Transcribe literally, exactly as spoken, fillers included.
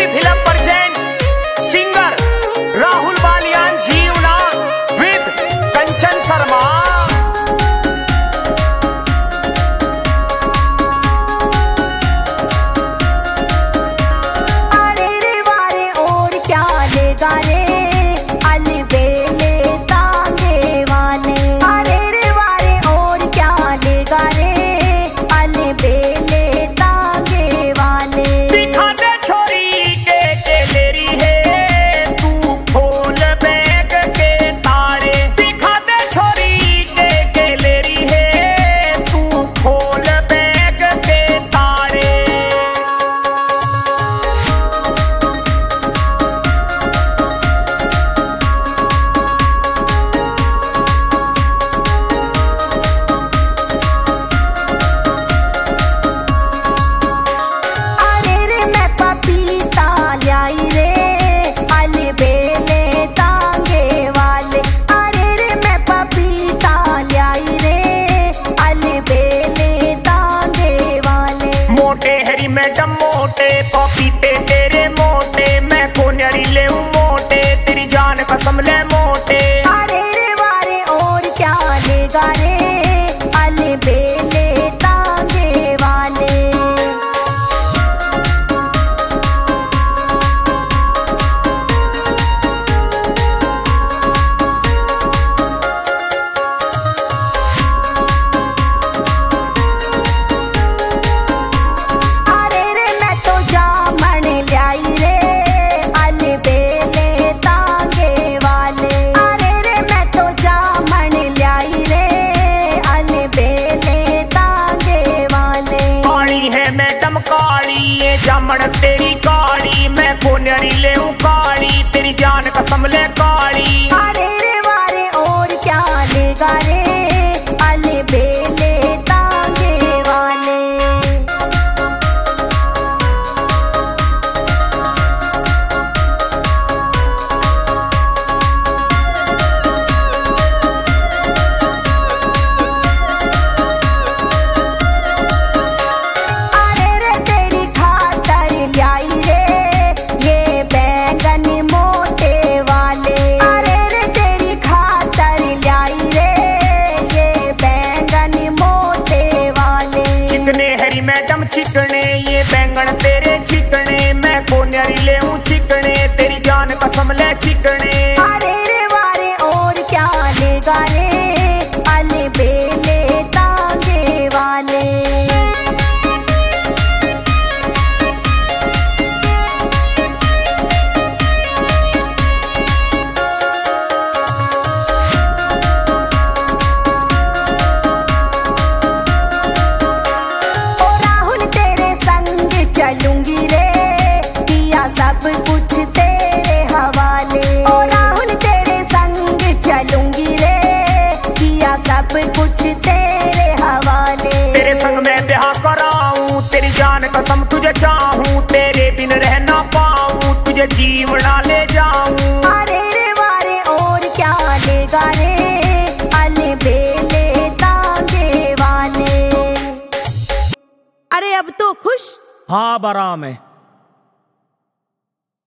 AC film present singer Rahul Baliyan Jeevna with कंचन शर्मा। अरे रे वारे और क्या लेगा रे अलबेले तांगे वाले। अरे रे वारे और क्या लेगा रे अलबेले तांगे वाले। दिखा दे छोरी के केलेरी है तू खोल बैग के तारे। दिखा दे छोरी के केलेरी है तू खोल बैग के तारे। अरे रे मैं पपीता लाई रे अलबेले तांगे वाले। अरे रे मैं पपीता लाई रे अलबेले तांगे वाले। मोटे हरी मैडम मोटे पपीते तेरे मोटे मैं कोनरी ले मोटे तेरी जान कसम ले मोटे। अरे रे वारे और क्या लेगा रे अलबेले तांगे वाले। अरे रे मैं तो जामन लाई रे अलबेले तांगे वाले। अरे रे मैं तो जामन लाई रे अलबेले तांगे वाले। काली है मैडम काली ये जामन तेरी काली मैं कोनरी ले काली तेरी जान कसम ले काली। अरे रे वारे और क्या लेगा रे अलबेले तांगे वाले। अरे रे तेरी खातर लाई रे ये बैंगन मोटे वाले। अरे रे तेरी खातर लाई रे ये बैंगन मोटे वाले। चिकने हरी मैडम चिकने ये बैंगन तेरे चिकने मैं कोनरी ले चिकने तेरी जान कसम ले चिकने। अरे रे वारे और क्या लेगा रे अलबेले तांगे वाले। ओ राहुल तेरे संग चलूंगी रे किया सब कुछ तेरे हवाले। ओ राहुल तेरे संग चलूंगी रे किया सब कुछ तेरे हवाले। तेरे संग मैं ब्याह कराऊं तेरी जान कसम तुझे चाहूं तेरे बिन रह ना पाऊं तुझे जीवना ले जाऊं। अरे रे वारे और क्या लेगा रे अलबेले तांगे वाले। अरे अब तो खुश। हाँ बराम है।